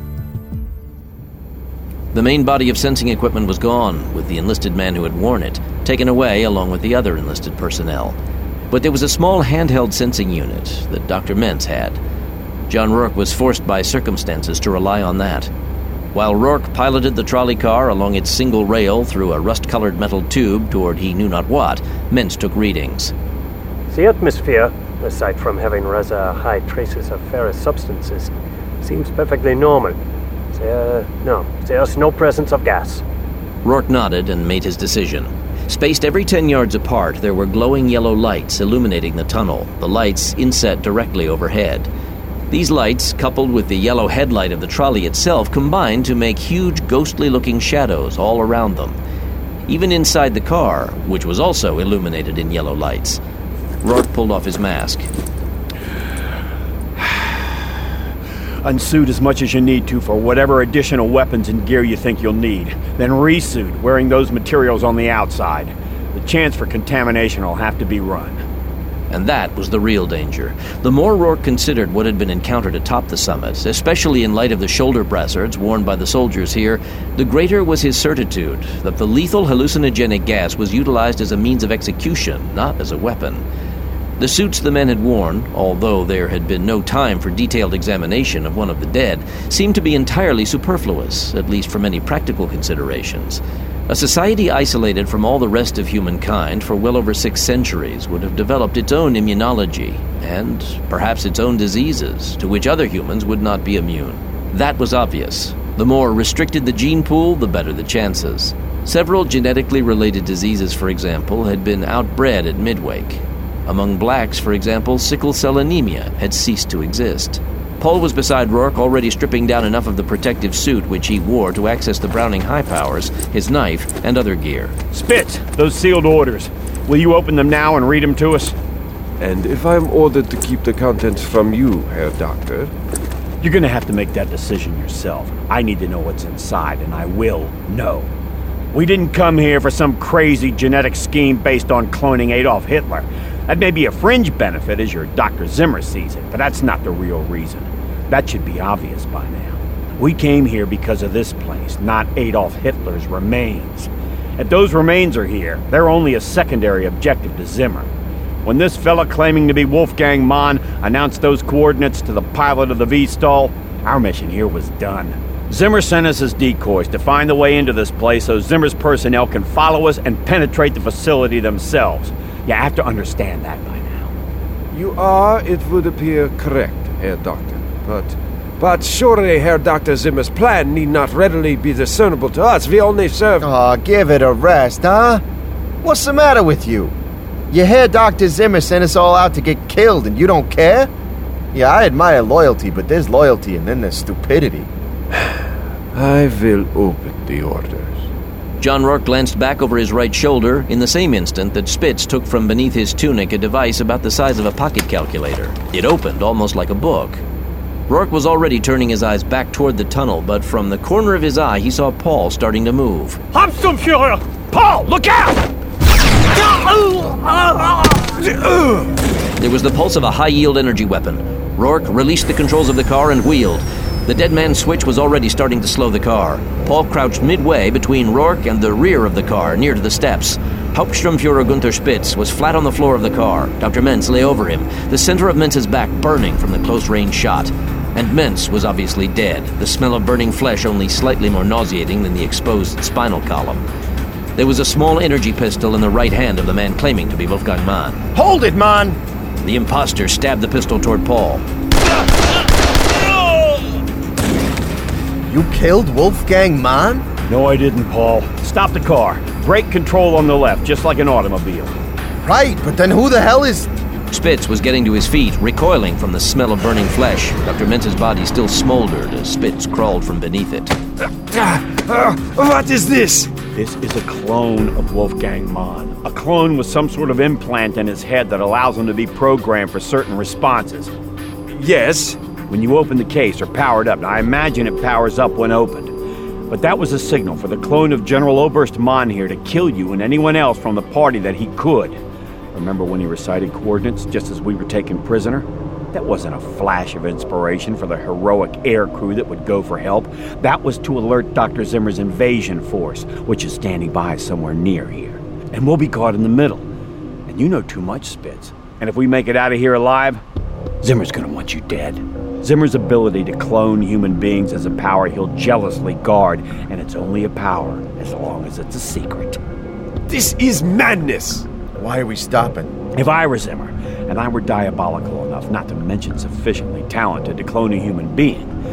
The main body of sensing equipment was gone, with the enlisted man who had worn it taken away along with the other enlisted personnel. But there was a small handheld sensing unit that Doctor Mentz had. John Rourke was forced by circumstances to rely on that. While Rourke piloted the trolley car along its single rail through a rust-colored metal tube toward he knew not what, Mentz took readings. The atmosphere, aside from having rather high traces of ferrous substances, seems perfectly normal. Uh, no, there's no presence of gas. Rourke nodded and made his decision. Spaced every ten yards apart, there were glowing yellow lights illuminating the tunnel, the lights inset directly overhead. These lights, coupled with the yellow headlight of the trolley itself, combined to make huge ghostly-looking shadows all around them. Even inside the car, which was also illuminated in yellow lights. Rourke pulled off his mask. Unsuit as much as you need to for whatever additional weapons and gear you think you'll need. Then resuit, wearing those materials on the outside. The chance for contamination will have to be run. And that was the real danger. The more Rourke considered what had been encountered atop the summit, especially in light of the shoulder brassards worn by the soldiers here, the greater was his certitude that the lethal hallucinogenic gas was utilized as a means of execution, not as a weapon. The suits the men had worn, although there had been no time for detailed examination of one of the dead, seemed to be entirely superfluous, at least from any practical considerations. A society isolated from all the rest of humankind for well over six centuries would have developed its own immunology, and perhaps its own diseases, to which other humans would not be immune. That was obvious. The more restricted the gene pool, the better the chances. Several genetically related diseases, for example, had been outbred at Midwake. Among blacks, for example, sickle cell anemia had ceased to exist. Paul was beside Rourke, already stripping down enough of the protective suit which he wore to access the Browning high powers, his knife, and other gear. Spitz, those sealed orders. Will you open them now and read them to us? And if I'm ordered to keep the contents from you, Herr Doctor? You're gonna have to make that decision yourself. I need to know what's inside, and I will know. We didn't come here for some crazy genetic scheme based on cloning Adolf Hitler. That may be a fringe benefit as your Doctor Zimmer sees it, but that's not the real reason. That should be obvious by now. We came here because of this place, not Adolf Hitler's remains. If those remains are here, they're only a secondary objective to Zimmer. When this fella claiming to be Wolfgang Mann announced those coordinates to the pilot of the V-Stall, our mission here was done. Zimmer sent us as decoys to find the way into this place so Zimmer's personnel can follow us and penetrate the facility themselves. You have to understand that by now. You are, it would appear, correct, Herr Doctor. But, but surely Herr Doctor Zimmer's plan need not readily be discernible to us. We only serve... Aw, give it a rest, huh? What's the matter with you? You hear Doctor Zimmer sent us all out to get killed and you don't care? Yeah, I admire loyalty, but there's loyalty and then there's stupidity. I will open the orders. John Rourke glanced back over his right shoulder in the same instant that Spitz took from beneath his tunic a device about the size of a pocket calculator. It opened almost like a book. Rourke was already turning his eyes back toward the tunnel, but from the corner of his eye he saw Paul starting to move. Hauptsturmführer! Paul, look out! There was the pulse of a high-yield energy weapon. Rourke released the controls of the car and wheeled. The dead man's switch was already starting to slow the car. Paul crouched midway between Rourke and the rear of the car, near to the steps. Hauptsturmführer Gunther Spitz was flat on the floor of the car. Doctor Mentz lay over him, the center of Mentz's back burning from the close-range shot. And Mentz was obviously dead, the smell of burning flesh only slightly more nauseating than the exposed spinal column. There was a small energy pistol in the right hand of the man claiming to be Wolfgang Mann. Hold it, Mann! The imposter stabbed the pistol toward Paul. You killed Wolfgang Mann? No, I didn't, Paul. Stop the car. Brake control on the left, just like an automobile. Right, but then who the hell is... Spitz was getting to his feet, recoiling from the smell of burning flesh. Doctor Mentz's body still smoldered as Spitz crawled from beneath it. Uh, what is this? This is a clone of Wolfgang Mann. A clone with some sort of implant in his head that allows him to be programmed for certain responses. Yes? When you open the case or power it up, now I imagine it powers up when opened. But that was a signal for the clone of General Oberst Mann here to kill you and anyone else from the party that he could. Remember when he recited coordinates just as we were taken prisoner? That wasn't a flash of inspiration for the heroic air crew that would go for help. That was to alert Doctor Zimmer's invasion force, which is standing by somewhere near here. And we'll be caught in the middle. And you know too much, Spitz. And if we make it out of here alive, Zimmer's gonna want you dead. Zimmer's ability to clone human beings is a power he'll jealously guard, and it's only a power as long as it's a secret. This is madness! Why are we stopping? If I were Zimmer, and I were diabolical enough, not to mention sufficiently talented to clone a human being,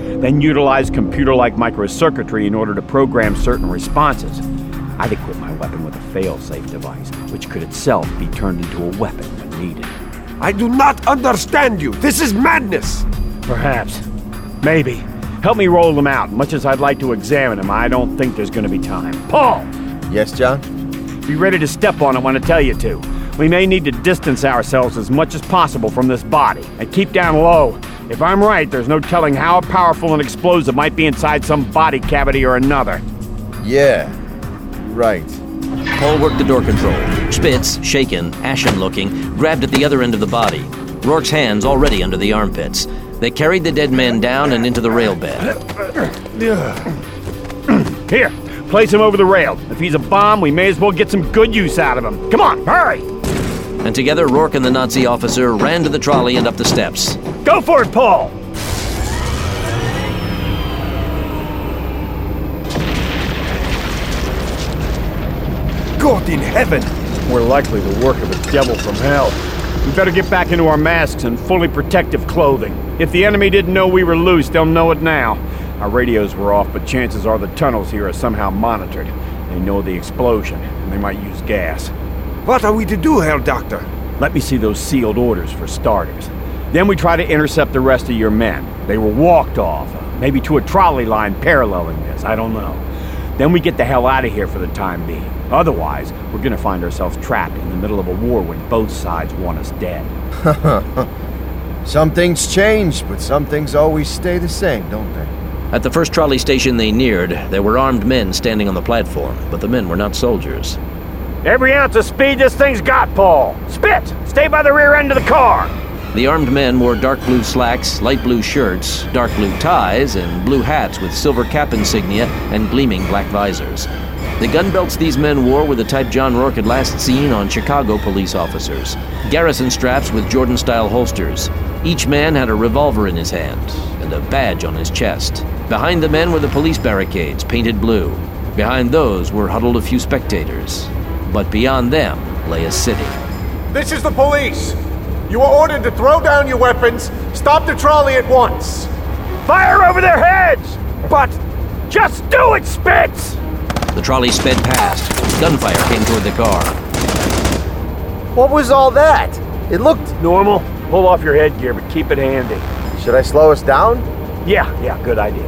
then utilize computer-like microcircuitry in order to program certain responses. I'd equip my weapon with a fail-safe device, which could itself be turned into a weapon when needed. I do not understand you. This is madness. Perhaps. Maybe. Help me roll them out. Much as I'd like to examine them, I don't think there's gonna be time. Paul! Yes, John? Be ready to step on it when I tell you to. We may need to distance ourselves as much as possible from this body, and keep down low. If I'm right, there's no telling how powerful an explosive might be inside some body cavity or another. Yeah, right. Paul worked the door control. Spitz, shaken, ashen-looking, grabbed at the other end of the body. Rourke's hands already under the armpits. They carried the dead man down and into the rail bed. Here, place him over the rail. If he's a bomb, we may as well get some good use out of him. Come on, hurry! And together, Rourke and the Nazi officer ran to the trolley and up the steps. Go for it, Paul! God in heaven! More likely the work of a devil from hell. We better get back into our masks and fully protective clothing. If the enemy didn't know we were loose, they'll know it now. Our radios were off, but chances are the tunnels here are somehow monitored. They know the explosion, and they might use gas. What are we to do, Herr Doctor? Let me see those sealed orders for starters. Then we try to intercept the rest of your men. They were walked off, maybe to a trolley line paralleling this, I don't know. Then we get the hell out of here for the time being. Otherwise, we're gonna find ourselves trapped in the middle of a war when both sides want us dead. Some things change, but some things always stay the same, don't they? At the first trolley station they neared, there were armed men standing on the platform, but the men were not soldiers. Every ounce of speed this thing's got, Paul! Spitz, stay by the rear end of the car! The armed men wore dark blue slacks, light blue shirts, dark blue ties, and blue hats with silver cap insignia and gleaming black visors. The gun belts these men wore were the type John Rourke had last seen on Chicago police officers. Garrison straps with Jordan-style holsters. Each man had a revolver in his hand and a badge on his chest. Behind the men were the police barricades, painted blue. Behind those were huddled a few spectators. But beyond them lay a city. This is the police! You are ordered to throw down your weapons, stop the trolley at once! Fire over their heads! But just do it, Spitz! The trolley sped past. Gunfire came toward the car. What was all that? It looked... Normal. Pull off your headgear, but keep it handy. Should I slow us down? Yeah, yeah, good idea.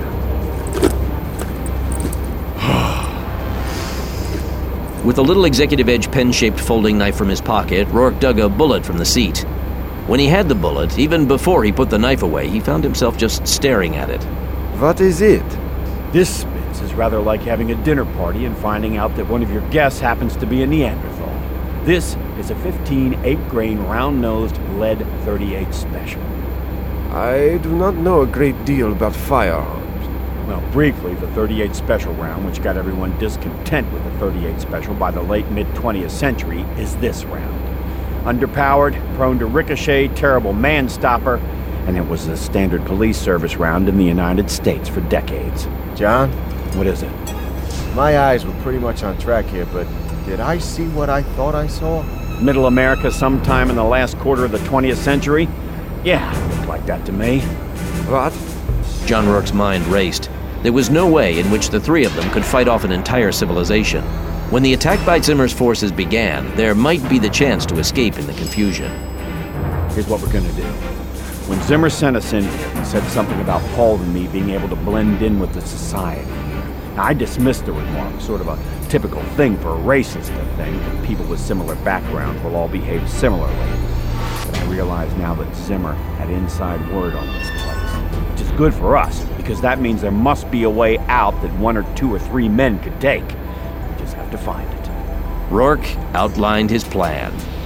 With a little executive edge pen-shaped folding knife from his pocket, Rourke dug a bullet from the seat. When he had the bullet, even before he put the knife away, he found himself just staring at it. What is it? This, Spitz, is rather like having a dinner party and finding out that one of your guests happens to be a Neanderthal. This is a fifteen eight-grain round-nosed lead thirty-eight special. I do not know a great deal about firearms. Well, briefly, the thirty-eight special round, which got everyone discontent with the thirty-eight special by the late mid-twentieth century, is this round. Underpowered, prone to ricochet, terrible man-stopper, and it was the standard police service round in the United States for decades. John? What is it? My eyes were pretty much on track here, but did I see what I thought I saw? Middle America sometime in the last quarter of the twentieth century? Yeah, looked like that to me. What? John Rourke's mind raced. There was no way in which the three of them could fight off an entire civilization. When the attack by Zimmer's forces began, there might be the chance to escape in the confusion. Here's what we're gonna do. When Zimmer sent us in here, he said something about Paul and me being able to blend in with the society. Now, I dismissed the remark, sort of a typical thing for a racist to think that people with similar backgrounds will all behave similarly. But I realize now that Zimmer had inside word on this place, which is good for us, because that means there must be a way out that one or two or three men could take. We just have to find it. Rourke outlined his plan.